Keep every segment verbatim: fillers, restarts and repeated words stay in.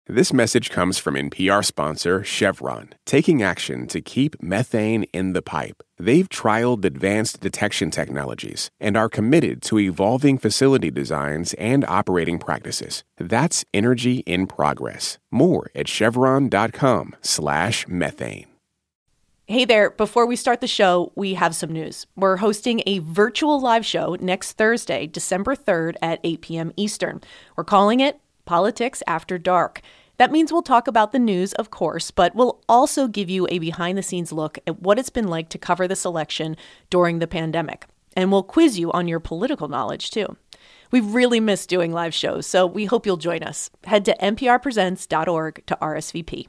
This message comes from N P R sponsor Chevron, taking action to keep methane in the pipe. They've trialed advanced detection technologies and are committed to evolving facility designs and operating practices. That's energy in progress. More at chevron.com slash methane. Hey there, before we start the show, we have some news. We're hosting a virtual live show next Thursday, December third at eight p.m. Eastern. We're calling it Politics After Dark. That means we'll talk about the news, of course, but we'll also give you a behind-the-scenes look at what it's been like to cover this election during the pandemic. And we'll quiz you on your political knowledge, too. We've really missed doing live shows, so we hope you'll join us. Head to n p r presents dot org to R S V P.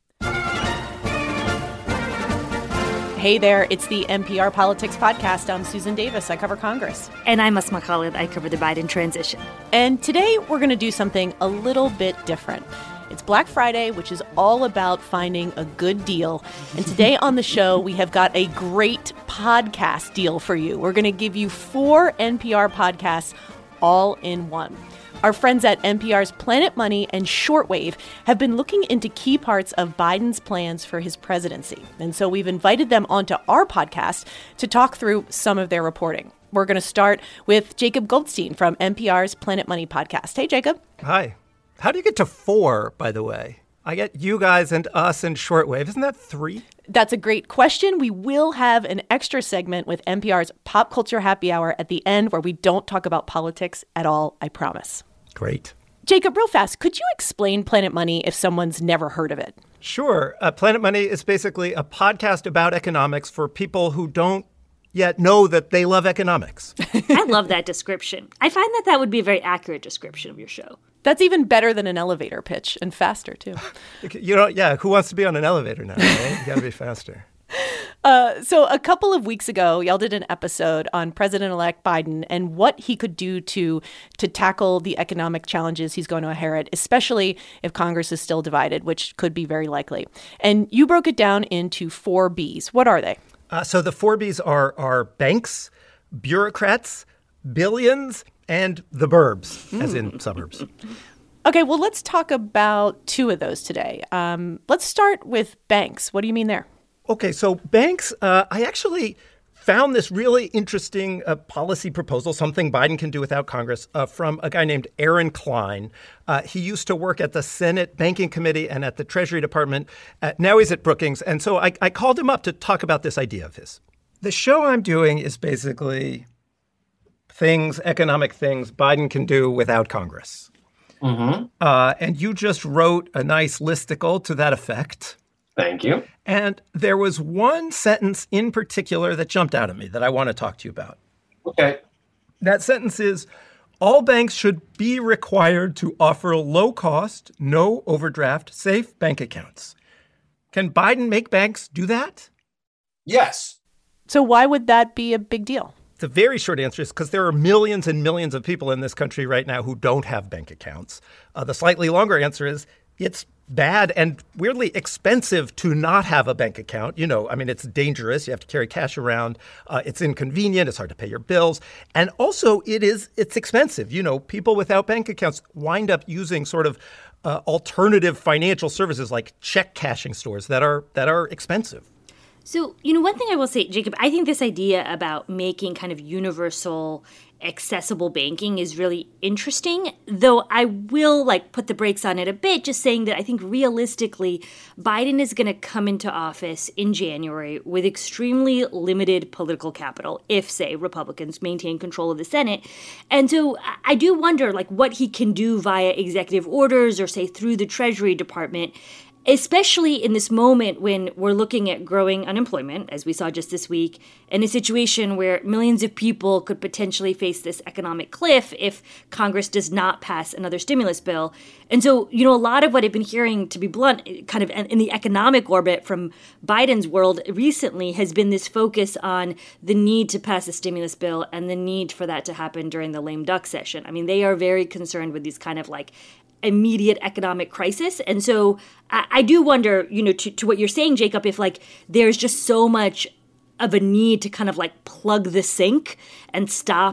Hey there, it's the N P R Politics Podcast. I'm Susan Davis. I cover Congress. And I'm Asma Khalid. I cover the Biden transition. And today we're going to do something a little bit different. It's Black Friday, which is all about finding a good deal. And today on the show, we have got a great podcast deal for you. We're going to give you four N P R podcasts all in one. Our friends at N P R's Planet Money and Shortwave have been looking into key parts of Biden's plans for his presidency. And so we've invited them onto our podcast to talk through some of their reporting. We're going to start with Jacob Goldstein from N P R's Planet Money podcast. Hey, Jacob. Hi. How do you get to four, by the way? I get you guys and us and Shortwave. Isn't that three? That's a great question. We will have an extra segment with N P R's Pop Culture Happy Hour at the end where we don't talk about politics at all, I promise. Great. Jacob, real fast, could you explain Planet Money if someone's never heard of it? Sure. Uh, Planet Money is basically a podcast about economics for people who don't yet know that they love economics. I love that description. I find that that would be a very accurate description of your show. That's even better than an elevator pitch, and faster, too. You know, yeah, who wants to be on an elevator now, right? You got to be faster. Uh, so a couple of weeks ago, y'all did an episode on President-elect Biden and what he could do to to tackle the economic challenges he's going to inherit, especially if Congress is still divided, which could be very likely. And you broke it down into four B's. What are they? Uh, so the four B's are, are banks, bureaucrats, billions, and the burbs, mm. as in suburbs. Okay, well, let's talk about two of those today. Um, let's start with banks. What do you mean there? Okay, so banks, uh, I actually found this really interesting uh, policy proposal, something Biden can do without Congress, uh, from a guy named Aaron Klein. Uh, he used to work at the Senate Banking Committee and at the Treasury Department. Uh, now he's at Brookings. And so I, I called him up to talk about this idea of his. The show I'm doing is basically things, economic things Biden can do without Congress. Mm-hmm. Uh, and you just wrote a nice listicle to that effect. Thank you. And there was one sentence in particular that jumped out at me that I want to talk to you about. Okay. That sentence is, all banks should be required to offer low-cost, no overdraft, safe bank accounts. Can Biden make banks do that? Yes. So why would that be a big deal? The very short answer is because there are millions and millions of people in this country right now who don't have bank accounts. Uh, the slightly longer answer is it's bad and weirdly expensive to not have a bank account. You know, I mean, it's dangerous. You have to carry cash around. Uh, it's inconvenient. It's hard to pay your bills. And also it is it's expensive. You know, people without bank accounts wind up using sort of uh, alternative financial services like check cashing stores that are that are expensive. So, you know, one thing I will say, Jacob, I think this idea about making kind of universal accessible banking is really interesting, though I will like put the brakes on it a bit, just saying that I think realistically, Biden is going to come into office in January with extremely limited political capital if, say, Republicans maintain control of the Senate. And so I do wonder like what he can do via executive orders or say through the Treasury Department, especially in this moment when we're looking at growing unemployment, as we saw just this week, in a situation where millions of people could potentially face this economic cliff if Congress does not pass another stimulus bill. And so, you know, a lot of what I've been hearing, to be blunt, kind of in the economic orbit from Biden's world recently has been this focus on the need to pass a stimulus bill and the need for that to happen during the lame duck session. I mean, they are very concerned with these kind of like immediate economic crisis. And so I, I do wonder, you know, to, to what you're saying, Jacob, if like there's just so much of a need to kind of like plug the sink and stop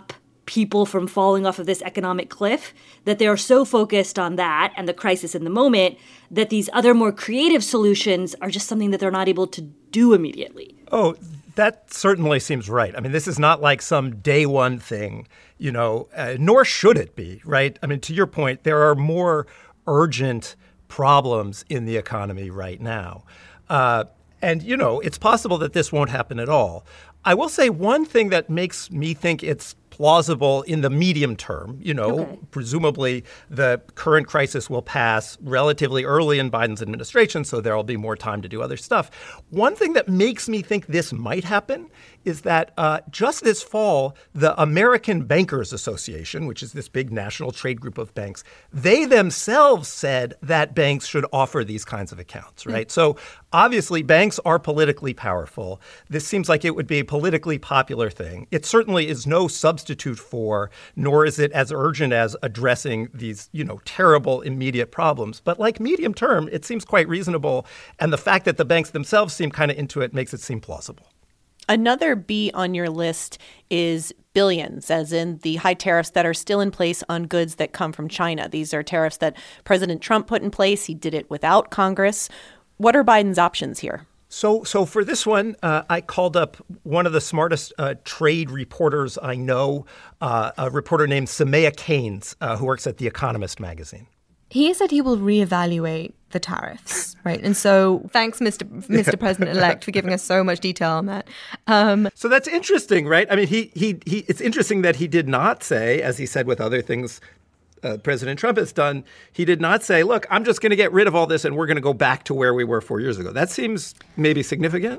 people from falling off of this economic cliff, that they are so focused on that and the crisis in the moment that these other more creative solutions are just something that they're not able to do immediately. Oh, that certainly seems right. I mean, this is not like some day one thing, you know, uh, nor should it be, right? I mean, to your point, there are more urgent problems in the economy right now. Uh, and, you know, it's possible that this won't happen at all. I will say one thing that makes me think it's plausible in the medium term. You know, okay. Presumably the current crisis will pass relatively early in Biden's administration, so there will be more time to do other stuff. One thing that makes me think this might happen is that uh, just this fall, the American Bankers Association, which is this big national trade group of banks, they themselves said that banks should offer these kinds of accounts, right? Mm. So obviously banks are politically powerful. This seems like it would be a politically popular thing. It certainly is no substitute for, nor is it as urgent as addressing these, you know, terrible immediate problems. But like medium term, it seems quite reasonable. And the fact that the banks themselves seem kind of into it makes it seem plausible. Another B on your list is billions, as in the high tariffs that are still in place on goods that come from China. These are tariffs that President Trump put in place. He did it without Congress. What are Biden's options here? So so for this one, uh, I called up one of the smartest uh, trade reporters I know, uh, a reporter named Samaya Keynes, uh, who works at The Economist magazine. He said he will reevaluate the tariffs, right? And so thanks, Mister Mister President-elect, for giving us so much detail on that. Um, so that's interesting, right? I mean, he he he. It's interesting that he did not say, as he said with other things uh, President Trump has done, he did not say, look, I'm just going to get rid of all this and we're going to go back to where we were four years ago. That seems maybe significant.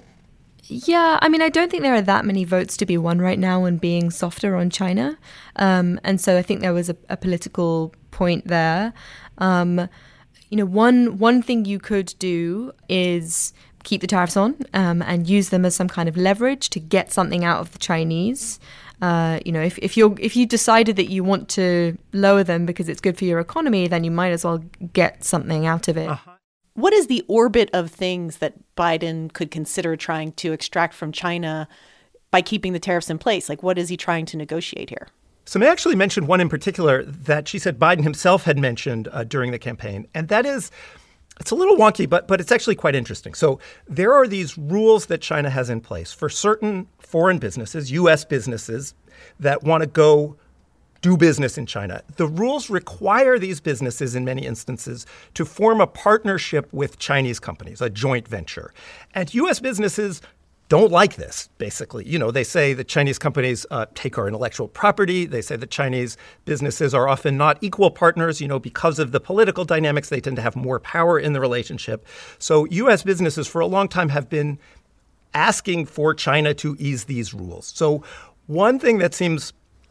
Yeah, I mean, I don't think there are that many votes to be won right now on being softer on China. Um, and so I think there was a, a political point there. Um, you know, one one thing you could do is keep the tariffs on um, and use them as some kind of leverage to get something out of the Chinese. Uh, you know, if, if you're if you decided that you want to lower them because it's good for your economy, then you might as well get something out of it. Uh-huh. What is the orbit of things that Biden could consider trying to extract from China by keeping the tariffs in place? Like, what is he trying to negotiate here? So May actually mentioned one in particular that she said Biden himself had mentioned uh, during the campaign. And that is, it's a little wonky, but but it's actually quite interesting. So there are these rules that China has in place for certain foreign businesses, U S businesses, that want to go do business in China. The rules require these businesses in many instances to form a partnership with Chinese companies, a joint venture. And U S businesses don't like this, basically. You know, they say that Chinese companies uh, take our intellectual property. They say that Chinese businesses are often not equal partners. You know, because of the political dynamics, they tend to have more power in the relationship. So U S businesses for a long time have been asking for China to ease these rules. So one thing that seems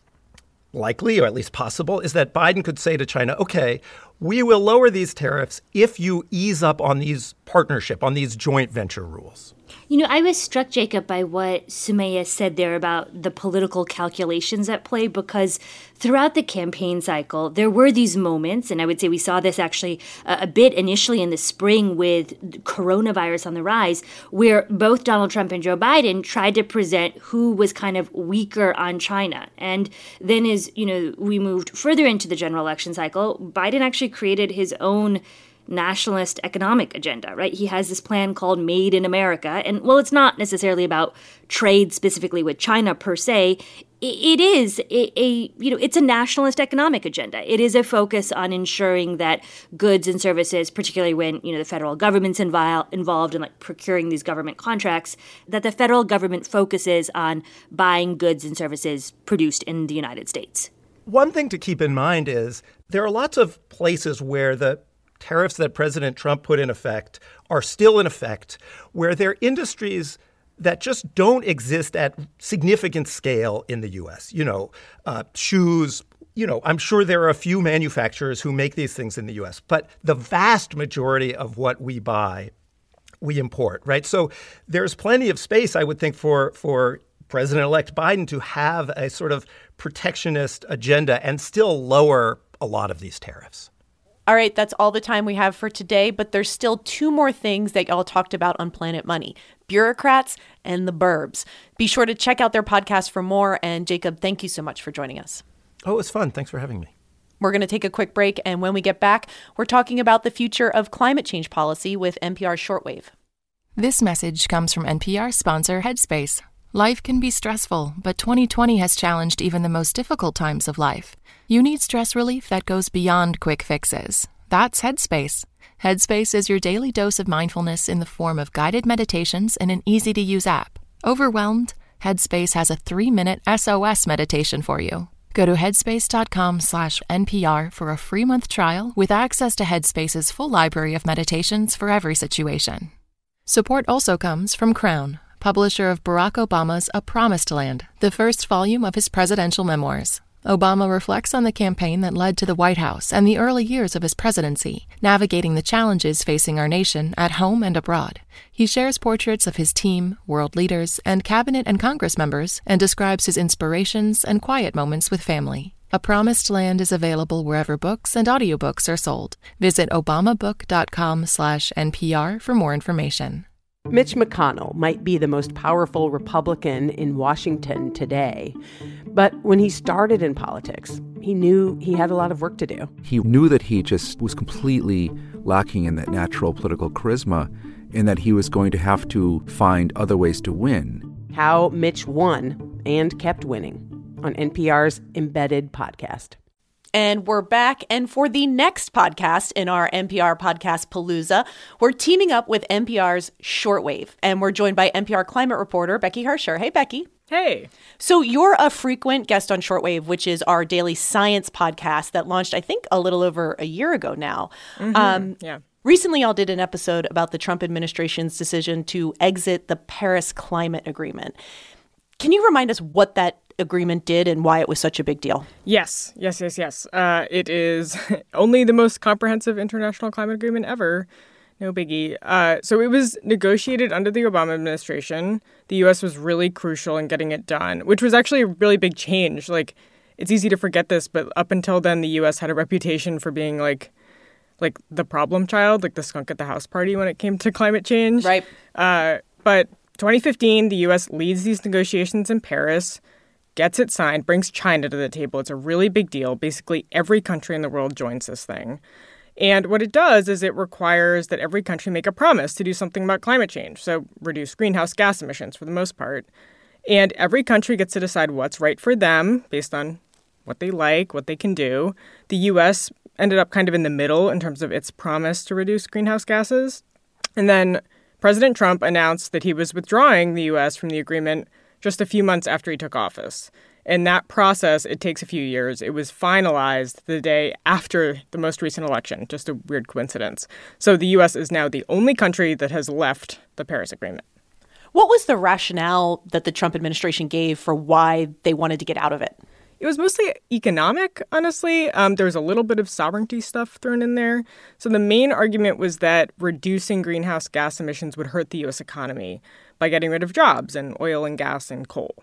likely, or at least possible, is that Biden could say to China, okay, we will lower these tariffs if you ease up on these partnership, on these joint venture rules. You know, I was struck, Jacob, by what Sumaya said there about the political calculations at play, because throughout the campaign cycle, there were these moments, and I would say we saw this actually a, a bit initially in the spring with coronavirus on the rise, where both Donald Trump and Joe Biden tried to present who was kind of weaker on China. And then as, you know, we moved further into the general election cycle, Biden actually created his own nationalist economic agenda, right? He has this plan called Made in America. And while it's not necessarily about trade specifically with China per se, it is a, a, you know, it's a nationalist economic agenda. It is a focus on ensuring that goods and services, particularly when, you know, the federal government's invi- involved in like procuring these government contracts, that the federal government focuses on buying goods and services produced in the United States. One thing to keep in mind is there are lots of places where the tariffs that President Trump put in effect are still in effect, where there are industries that just don't exist at significant scale in the U S. You know, uh, shoes, you know, I'm sure there are a few manufacturers who make these things in the U S, but the vast majority of what we buy, we import, right? So there's plenty of space, I would think, for for President-elect Biden to have a sort of protectionist agenda and still lower a lot of these tariffs. All right, that's all the time we have for today, but there's still two more things that y'all talked about on Planet Money: bureaucrats and the burbs. Be sure to check out their podcast for more. And Jacob, thank you so much for joining us. Oh, it was fun. Thanks for having me. We're going to take a quick break, and when we get back, we're talking about the future of climate change policy with N P R's Shortwave. This message comes from N P R sponsor Headspace. Life can be stressful, but twenty twenty has challenged even the most difficult times of life. You need stress relief that goes beyond quick fixes. That's Headspace. Headspace is your daily dose of mindfulness in the form of guided meditations in an easy-to-use app. Overwhelmed? Headspace has a three-minute S O S meditation for you. Go to headspace.com slash NPR for a free month trial with access to Headspace's full library of meditations for every situation. Support also comes from Crown, publisher of Barack Obama's A Promised Land, the first volume of his presidential memoirs. Obama reflects on the campaign that led to the White House and the early years of his presidency, navigating the challenges facing our nation at home and abroad. He shares portraits of his team, world leaders, and cabinet and Congress members, and describes his inspirations and quiet moments with family. A Promised Land is available wherever books and audiobooks are sold. Visit obamabook.com slash NPR for more information. Mitch McConnell might be the most powerful Republican in Washington today. But when he started in politics, he knew he had a lot of work to do. He knew that he just was completely lacking in that natural political charisma and that he was going to have to find other ways to win. How Mitch won and kept winning on N P R's Embedded podcast. And we're back. And for the next podcast in our N P R Podcast Palooza, we're teaming up with N P R's Shortwave. And we're joined by N P R climate reporter Becky Hersher. Hey, Becky. Hey. So you're a frequent guest on Shortwave, which is our daily science podcast that launched, I think, a little over a year ago now. Mm-hmm. Um, yeah. Recently, y'all did an episode about the Trump administration's decision to exit the Paris Climate Agreement. Can you remind us what that agreement did and why it was such a big deal? Yes, yes, yes, yes. Uh, it is only the most comprehensive international climate agreement ever. No biggie. Uh, so it was negotiated under the Obama administration. The U S was really crucial in getting it done, which was actually a really big change. Like, it's easy to forget this, but up until then, the U S had a reputation for being like, like the problem child, like the skunk at the house party when it came to climate change. Right. Uh, but twenty fifteen, the U S leads these negotiations in Paris, gets it signed, brings China to the table. It's a really big deal. Basically, every country in the world joins this thing. And what it does is it requires that every country make a promise to do something about climate change, so reduce greenhouse gas emissions for the most part. And every country gets to decide what's right for them based on what they like, what they can do. The U S ended up kind of in the middle in terms of its promise to reduce greenhouse gases. And then President Trump announced that he was withdrawing the U S from the agreement just a few months after he took office. And that process, it takes a few years. It was finalized the day after the most recent election, just a weird coincidence. So the U S is now the only country that has left the Paris Agreement. What was the rationale that the Trump administration gave for why they wanted to get out of it? It was mostly economic, honestly. Um, there was a little bit of sovereignty stuff thrown in there. So the main argument was that reducing greenhouse gas emissions would hurt the U S economy by getting rid of jobs and oil and gas and coal.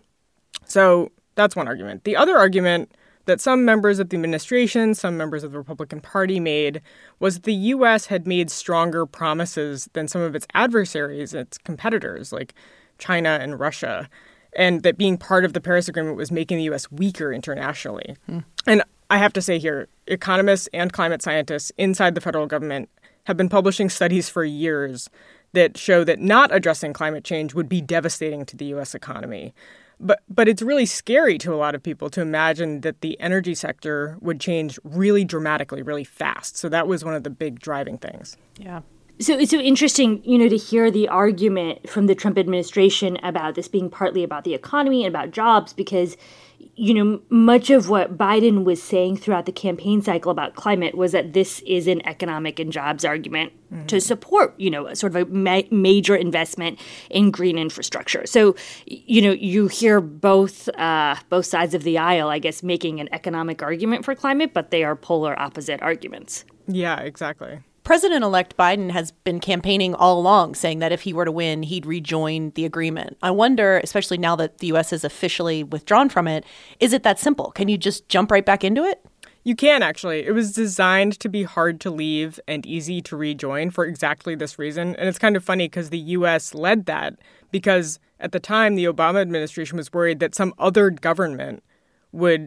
So that's one argument. The other argument that some members of the administration, some members of the Republican Party made was the U S had made stronger promises than some of its adversaries, its competitors like China and Russia, and that being part of the Paris Agreement was making the U S weaker internationally. Hmm. And I have to say here, economists and climate scientists inside the federal government have been publishing studies for years that show that not addressing climate change would be devastating to the U S economy. But but it's really scary to a lot of people to imagine that the energy sector would change really dramatically, really fast. So that was one of the big driving things. Yeah. So it's so interesting, you know, to hear the argument from the Trump administration about this being partly about the economy and about jobs, because, you know, much of what Biden was saying throughout the campaign cycle about climate was that this is an economic and jobs argument mm-hmm. to support, you know, sort of a ma- major investment in green infrastructure. So, you know, you hear both uh, both sides of the aisle, I guess, making an economic argument for climate, but they are polar opposite arguments. Yeah, exactly. President-elect Biden has been campaigning all along, saying that if he were to win, he'd rejoin the agreement. I wonder, especially now that the U S has officially withdrawn from it, is it that simple? Can you just jump right back into it? You can, actually. It was designed to be hard to leave and easy to rejoin for exactly this reason. And it's kind of funny because the U S led that because at the time, the Obama administration was worried that some other government would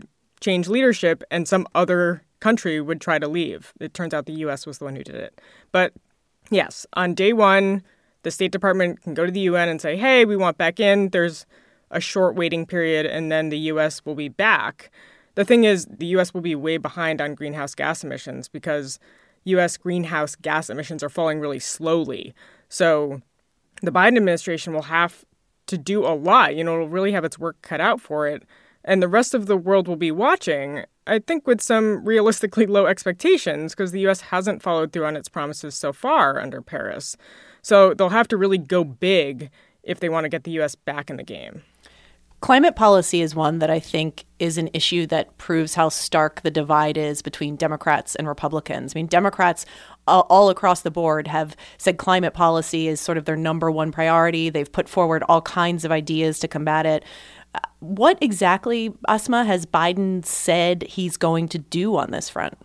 change leadership and some other country would try to leave. It turns out the U S was the one who did it. But yes, on day one, the State Department can go to the U N and say, hey, we want back in. There's a short waiting period, and then the U S will be back. The thing is, the U S will be way behind on greenhouse gas emissions because U S greenhouse gas emissions are falling really slowly. So the Biden administration will have to do a lot. You know, it'll really have its work cut out for it. And the rest of the world will be watching, I think with some realistically low expectations, because the U S hasn't followed through on its promises so far under Paris. So they'll have to really go big if they want to get the U S back in the game. Climate policy is one that I think is an issue that proves how stark the divide is between Democrats and Republicans. I mean, Democrats uh, all across the board have said climate policy is sort of their number one priority. They've put forward all kinds of ideas to combat it. Uh, what exactly, Asma, has Biden said he's going to do on this front?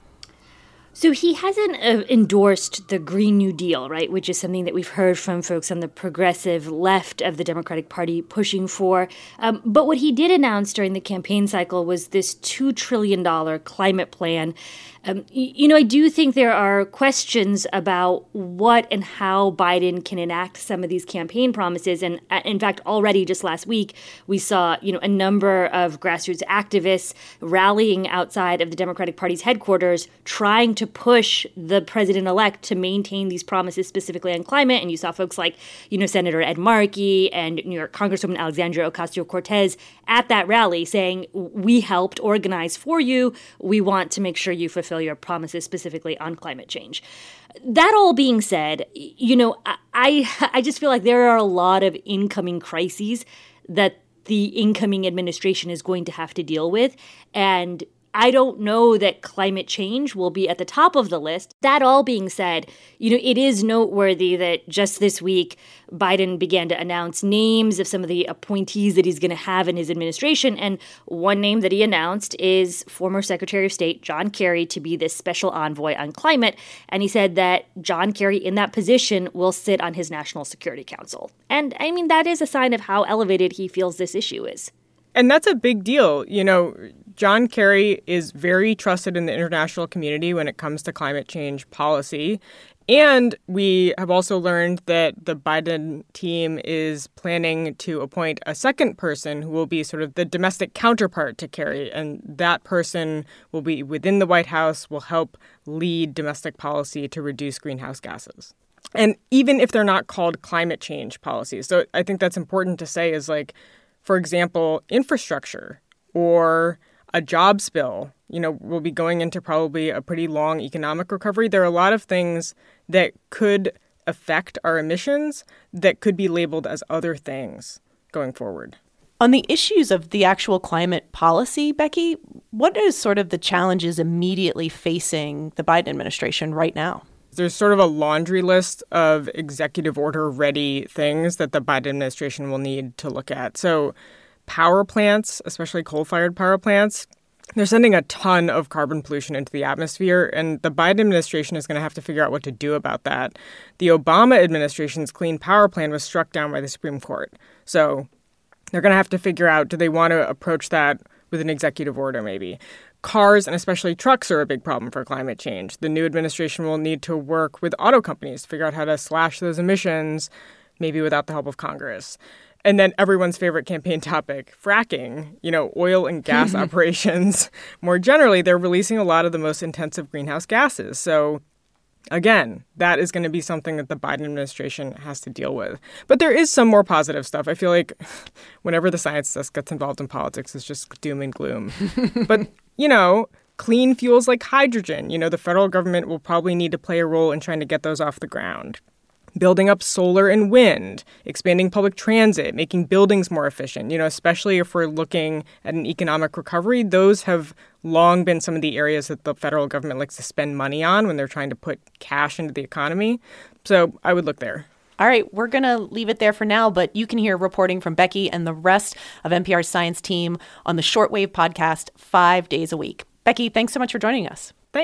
So he hasn't uh, endorsed the Green New Deal, right, which is something that we've heard from folks on the progressive left of the Democratic Party pushing for. Um, but what he did announce during the campaign cycle was this two trillion dollars climate plan. Um, you know, I do think there are questions about what and how Biden can enact some of these campaign promises. And uh, in fact, already just last week, we saw, you know, a number of grassroots activists rallying outside of the Democratic Party's headquarters, trying to push the president-elect to maintain these promises specifically on climate. And you saw folks like, you know, Senator Ed Markey and New York Congresswoman Alexandria Ocasio-Cortez at that rally saying, we helped organize for you. We want to make sure you fulfill your promises specifically on climate change. That all being said, you know, I I just feel like there are a lot of incoming crises that the incoming administration is going to have to deal with. And I don't know that climate change will be at the top of the list. That all being said, you know, it is noteworthy that just this week, Biden began to announce names of some of the appointees that he's going to have in his administration. And one name that he announced is former Secretary of State John Kerry to be this special envoy on climate. And he said that John Kerry in that position will sit on his National Security Council. And I mean, that is a sign of how elevated he feels this issue is. And that's a big deal. You know, John Kerry is very trusted in the international community when it comes to climate change policy. And we have also learned that the Biden team is planning to appoint a second person who will be sort of the domestic counterpart to Kerry. And that person will be within the White House, will help lead domestic policy to reduce greenhouse gases. And even if they're not called climate change policies. So I think that's important to say is like, for example, infrastructure or a jobs bill, you know, we'll be going into probably a pretty long economic recovery. There are a lot of things that could affect our emissions that could be labeled as other things going forward. On the issues of the actual climate policy, Becky, what is sort of the challenges immediately facing the Biden administration right now? There's sort of a laundry list of executive order ready things that the Biden administration will need to look at. So power plants, especially coal-fired power plants, they're sending a ton of carbon pollution into the atmosphere, and the Biden administration is going to have to figure out what to do about that. The Obama administration's Clean Power Plan was struck down by the Supreme Court. So they're going to have to figure out, do they want to approach that with an executive order maybe? Cars and especially trucks are a big problem for climate change. The new administration will need to work with auto companies to figure out how to slash those emissions, maybe without the help of Congress. And then everyone's favorite campaign topic, fracking, you know, oil and gas operations. More generally, they're releasing a lot of the most intensive greenhouse gases. So again, that is going to be something that the Biden administration has to deal with. But there is some more positive stuff. I feel like whenever the science desk gets involved in politics, it's just doom and gloom. But, you know, clean fuels like hydrogen, you know, the federal government will probably need to play a role in trying to get those off the ground. Building up solar and wind, expanding public transit, making buildings more efficient, you know, especially if we're looking at an economic recovery. Those have long been some of the areas that the federal government likes to spend money on when they're trying to put cash into the economy. So I would look there. All right, we're going to leave it there for now, but you can hear reporting from Becky and the rest of N P R's science team on the Shortwave podcast five days a week. Becky, thanks so much for joining us. Thanks.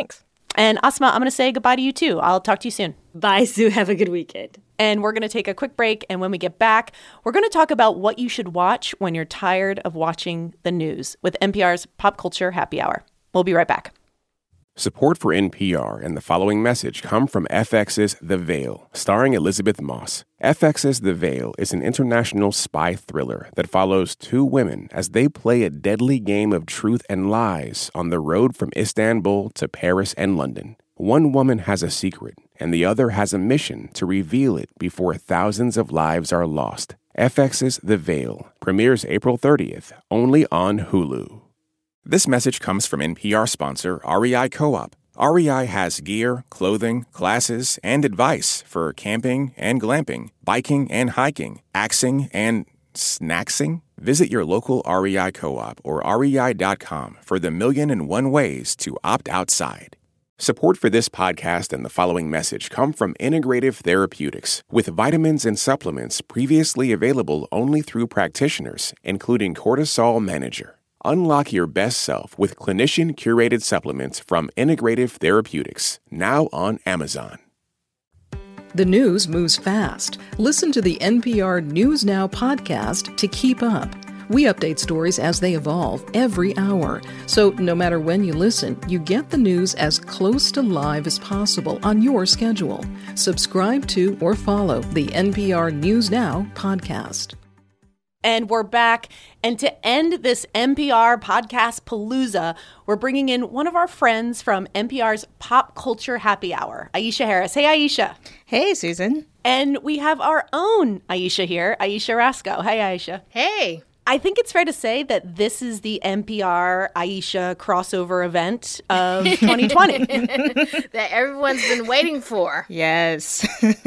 And Asma, I'm going to say goodbye to you too. I'll talk to you soon. Bye, Sue. Have a good weekend. And we're going to take a quick break. And when we get back, we're going to talk about what you should watch when you're tired of watching the news with N P R's Pop Culture Happy Hour. We'll be right back. Support for N P R and the following message come from F X's The Veil, starring Elizabeth Moss. F X's The Veil is an international spy thriller that follows two women as they play a deadly game of truth and lies on the road from Istanbul to Paris and London. One woman has a secret, and the other has a mission to reveal it before thousands of lives are lost. F X's The Veil premieres April thirtieth, only on Hulu. This message comes from N P R sponsor R E I Co-op. R E I has gear, clothing, classes, and advice for camping and glamping, biking and hiking, axing and snacksing. Visit your local R E I Co-op or R E I dot com for the million and one ways to opt outside. Support for this podcast and the following message come from Integrative Therapeutics, with vitamins and supplements previously available only through practitioners, including Cortisol Manager. Unlock your best self with clinician-curated supplements from Integrative Therapeutics, now on Amazon. The news moves fast. Listen to the N P R News Now podcast to keep up. We update stories as they evolve every hour. So no matter when you listen, you get the news as close to live as possible on your schedule. Subscribe to or follow the N P R News Now podcast. And we're back. And to end this N P R podcast palooza, we're bringing in one of our friends from N P R's Pop Culture Happy Hour, Aisha Harris. Hey, Aisha. Hey, Susan. And we have our own Aisha here, Aisha Rasco. Hey, Aisha. Hey. I think it's fair to say that this is the N P R Aisha crossover event of twenty twenty. That everyone's been waiting for. Yes.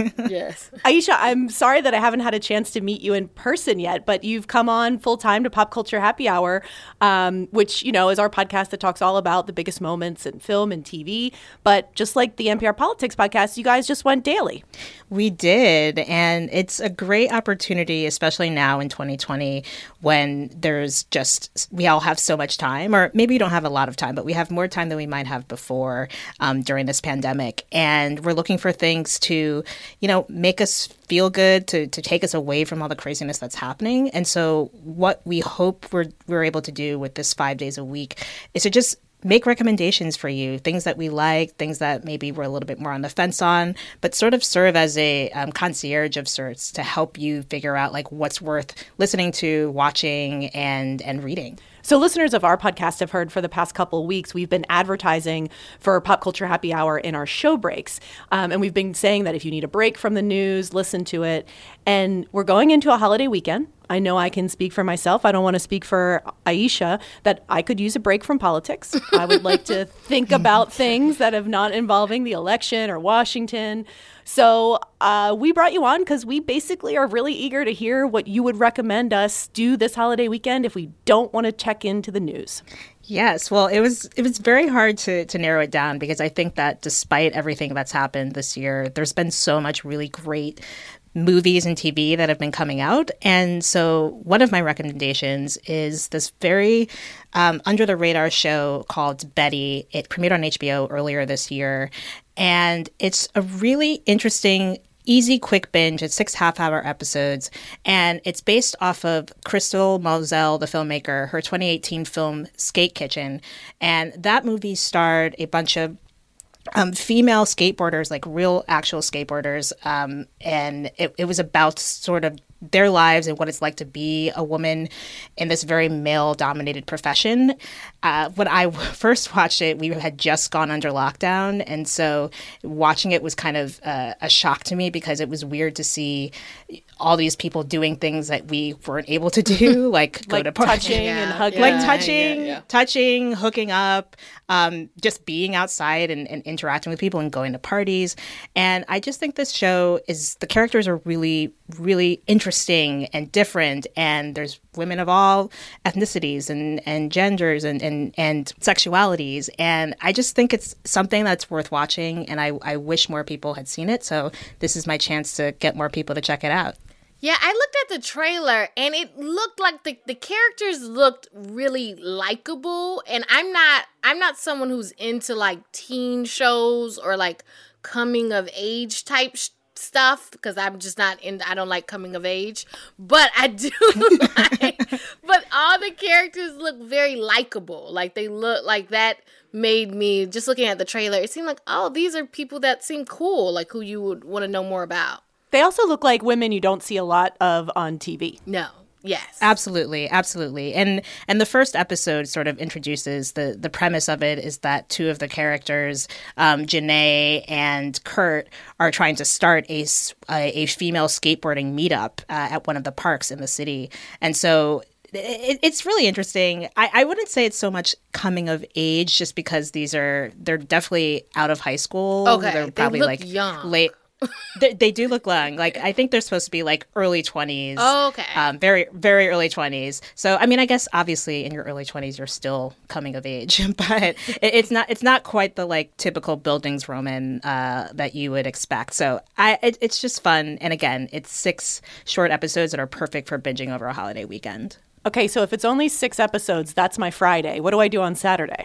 Yes. Aisha, I'm sorry that I haven't had a chance to meet you in person yet, but you've come on full time to Pop Culture Happy Hour, um, which, you know, is our podcast that talks all about the biggest moments in film and T V. But just like the N P R Politics podcast, you guys just went daily. We did. And it's a great opportunity, especially now in twenty twenty, when there's just, we all have so much time, or maybe we don't have a lot of time, but we have more time than we might have before um, during this pandemic. And we're looking for things to, you know, make us feel good, to, to take us away from all the craziness that's happening. And so what we hope we're, we're able to do with this five days a week is to just make recommendations for you, things that we like, things that maybe we're a little bit more on the fence on, but sort of serve as a um, concierge of sorts to help you figure out like what's worth listening to, watching, and and reading. So listeners of our podcast have heard for the past couple of weeks, we've been advertising for Pop Culture Happy Hour in our show breaks. Um, and we've been saying that if you need a break from the news, listen to it. And we're going into a holiday weekend. I know I can speak for myself. I don't want to speak for Aisha, that I could use a break from politics. I would like to think about things that have not involving the election or Washington. So uh, we brought you on because we basically are really eager to hear what you would recommend us do this holiday weekend if we don't want to check into the news. Yes, well, it was it was very hard to, to narrow it down because I think that despite everything that's happened this year, there's been so much really great movies and T V that have been coming out. And so one of my recommendations is this very um, under-the-radar show called Betty. It premiered on H B O earlier this year. And it's a really interesting, easy, quick binge. It's six half-hour episodes. And it's based off of Crystal Moselle, the filmmaker, her twenty eighteen film Skate Kitchen. And that movie starred a bunch of Um, female skateboarders, like real actual skateboarders. Um, and it, it was about sort of their lives and what it's like to be a woman in this very male-dominated profession. Uh, when I first watched it, we had just gone under lockdown. And so watching it was kind of uh, a shock to me because it was weird to see all these people doing things that we weren't able to do, like go like to parties. touching yeah. and hugging. Like touching, yeah, yeah. touching, hooking up, um, just being outside and, and interacting with people and going to parties. And I just think this show is, the characters are really, really interesting and different. And there's women of all ethnicities and, and genders and, and, and sexualities. And I just think it's something that's worth watching. And I, I wish more people had seen it. So this is my chance to get more people to check it out. Yeah, I looked at the trailer and it looked like the, the characters looked really likable. And I'm not I'm not someone who's into like teen shows or like coming of age type sh- stuff because I'm just not in. I don't like coming of age, but I do like. But all the characters look very likable. Like they look like that made me just looking at the trailer. It seemed like, oh, these are people that seem cool, like who you would want to know more about. They also look like women you don't see a lot of on T V. No. Yes. Absolutely, absolutely. And and the first episode sort of introduces the the premise of it is that two of the characters, um, Janae and Kurt, are trying to start a, a, a female skateboarding meetup uh, at one of the parks in the city. And so it, it's really interesting. I, I wouldn't say it's so much coming of age just because these are, they're definitely out of high school. Okay, they're probably they look like young. late. they, they do look young. Like I think they're supposed to be like early twenties. Oh, okay. Um, very very early twenties. So I mean, I guess obviously in your early twenties you're still coming of age, but it, it's not it's not quite the like typical Bildungsroman uh, that you would expect. So I it, it's just fun. And again, it's six short episodes that are perfect for binging over a holiday weekend. Okay, so if it's only six episodes, that's my Friday. What do I do on Saturday?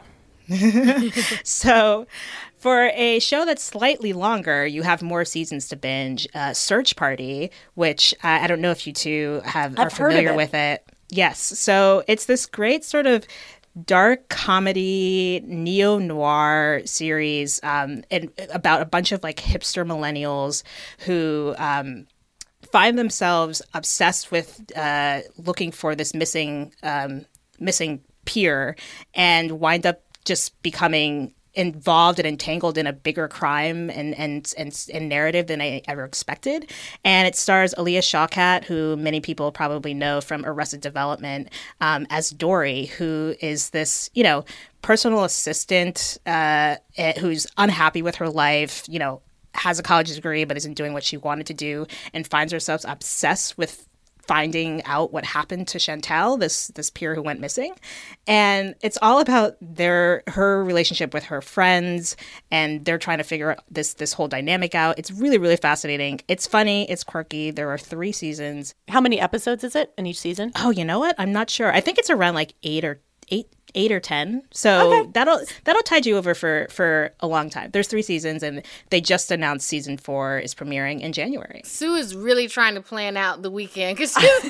So for a show that's slightly longer, you have more seasons to binge. Uh, Search Party, which uh, I don't know if you two have I've are familiar heard of it. with it. Yes. So it's this great sort of dark comedy neo-noir series um, and about a bunch of like hipster millennials who um, find themselves obsessed with uh, looking for this missing um, missing peer and wind up just becoming involved and entangled in a bigger crime and and and, and narrative than I ever expected. And it stars Aaliyah Shawkat, who many people probably know from Arrested Development, um, as Dory, who is this, you know, personal assistant uh, who's unhappy with her life, you know, has a college degree but isn't doing what she wanted to do and finds herself obsessed with finding out what happened to Chantal, this this peer who went missing. And it's all about their her relationship with her friends, and they're trying to figure out this this whole dynamic out. It's really, really fascinating. It's funny. It's quirky. There are three seasons. How many episodes is it in each season? Oh, you know what? I'm not sure. I think it's around like eight or eight. Eight or ten, so Okay. that'll that'll tide you over for for a long time. There's three seasons, and they just announced season four is premiering in January. Sue is really trying to plan out the weekend because she's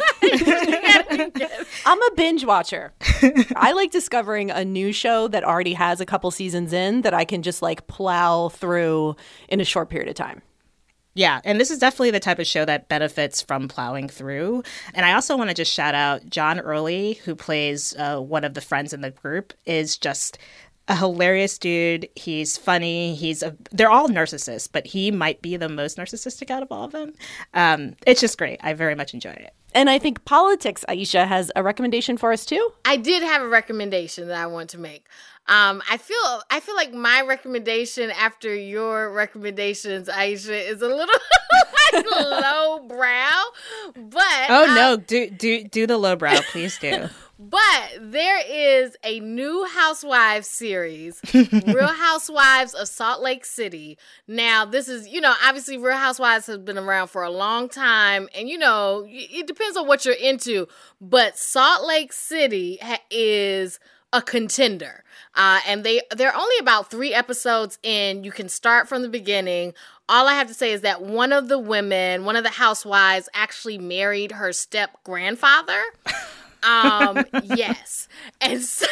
like, I'm a binge watcher. I like discovering a new show that already has a couple seasons in that I can just like plow through in a short period of time. Yeah, and this is definitely the type of show that benefits from plowing through. And I also want to just shout out John Early, who plays uh, one of the friends in the group, is just a hilarious dude. He's funny. He's a, they're all narcissists, but he might be the most narcissistic out of all of them. Um, it's just great. I very much enjoyed it. And I think Politics, Aisha, has a recommendation for us too. I did have a recommendation that I want to make. Um, I feel I feel like my recommendation after your recommendations, Aisha, is a little like low brow. But Oh um, no, do do do the lowbrow, please do. But there is a new Housewives series, Real Housewives of Salt Lake City. Now, this is, you know, obviously Real Housewives has been around for a long time. And, you know, it depends on what you're into. But Salt Lake City ha- is a contender. Uh, and they, they're only about three episodes in. You can start from the beginning. All I have to say is that one of the women, one of the housewives, actually married her step-grandfather. Um, yes. And so,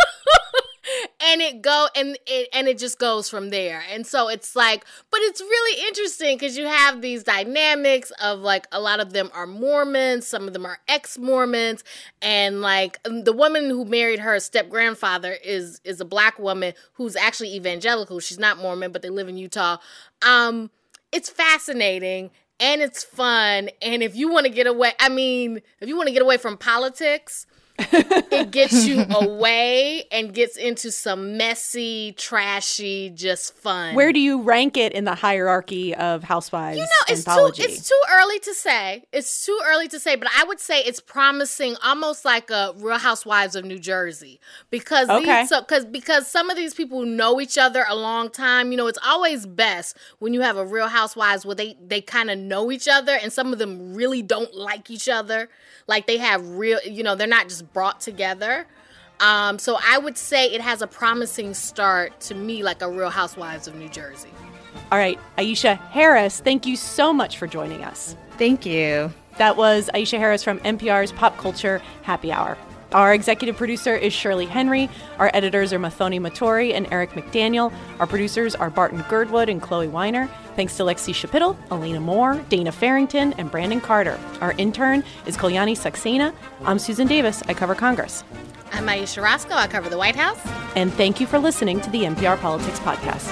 and it go, and it, and it just goes from there. And so it's like, but it's really interesting because you have these dynamics of like, a lot of them are Mormons, some of them are ex-Mormons. And like the woman who married her step-grandfather is, is a black woman who's actually evangelical. She's not Mormon, but they live in Utah. Um, it's fascinating. And it's fun. And if you want to get away, I mean, if you want to get away from politics, it gets you away and gets into some messy, trashy, just fun. Where do you rank it in the hierarchy of Housewives You know, it's anthology? too it's too early to say. It's too early to say, but I would say it's promising, almost like a Real Housewives of New Jersey, because okay. these, so, cause, because some of these people know each other a long time. You know, it's always best when you have a Real Housewives where they they kind of know each other, and some of them really don't like each other. Like they have real, you know, they're not just brought together. Um, so I would say it has a promising start to me, like a Real Housewives of New Jersey. All right, Aisha Harris, thank you so much for joining us. Thank you. That was Aisha Harris from N P R's Pop Culture Happy Hour. Our executive producer is Shirley Henry. Our editors are Mathoni Matori and Eric McDaniel. Our producers are Barton Girdwood and Chloe Weiner. Thanks to Lexi Shapittle, Elena Moore, Dana Farrington, and Brandon Carter. Our intern is Kalyani Saxena. I'm Susan Davis. I cover Congress. I'm Aisha Roscoe. I cover the White House. And thank you for listening to the N P R Politics Podcast.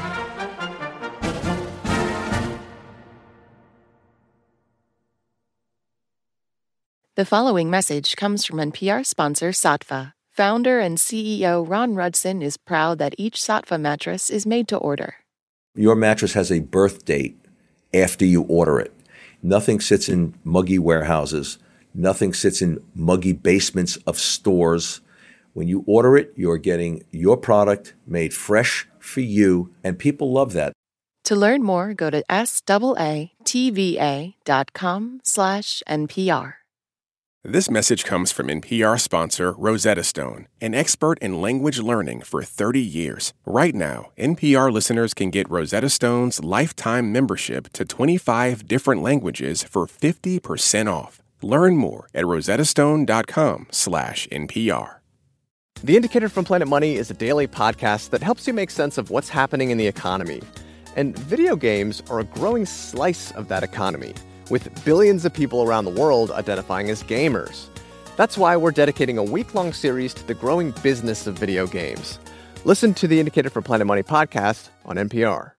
The following message comes from N P R sponsor Saatva. Founder and C E O Ron Rudson is proud that each Saatva mattress is made to order. Your mattress has a birth date after you order it. Nothing sits in muggy warehouses. Nothing sits in muggy basements of stores. When you order it, you're getting your product made fresh for you, and people love that. To learn more, go to S-A-A-T-V-A dot com slash NPR. This message comes from N P R sponsor Rosetta Stone, an expert in language learning for thirty years. Right now, N P R listeners can get Rosetta Stone's lifetime membership to twenty-five different languages for fifty percent off. Learn more at rosettastone.com slash NPR. The Indicator from Planet Money is a daily podcast that helps you make sense of what's happening in the economy. And video games are a growing slice of that economy, with billions of people around the world identifying as gamers. That's why we're dedicating a week-long series to the growing business of video games. Listen to the Indicator from Planet Money podcast on N P R.